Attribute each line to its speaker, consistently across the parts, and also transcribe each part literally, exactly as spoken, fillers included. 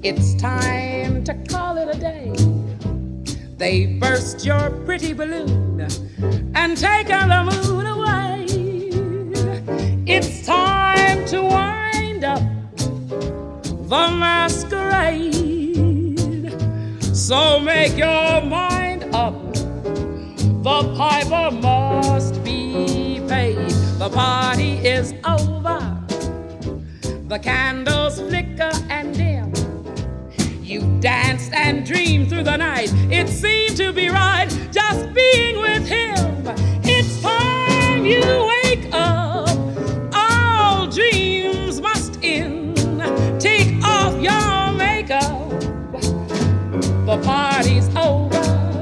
Speaker 1: It's time to call it a day. They burst your pretty balloon and taken the moon away. It's time to wind up the masquerade. So make your mind up, the piper must be paid. The party is over, the candles flicker and dim. You danced and dreamed through the night. It seemed to be right just being with him. It's time you wake up, all dreams must end. Take off your makeup, the party's over.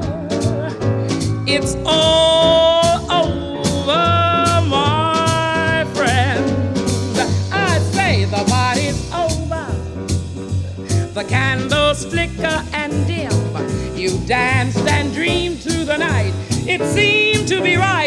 Speaker 1: It's all over, my friend. I say the party's over, the candles flicker and dim. You danced and dreamed through the night. It seemed to be right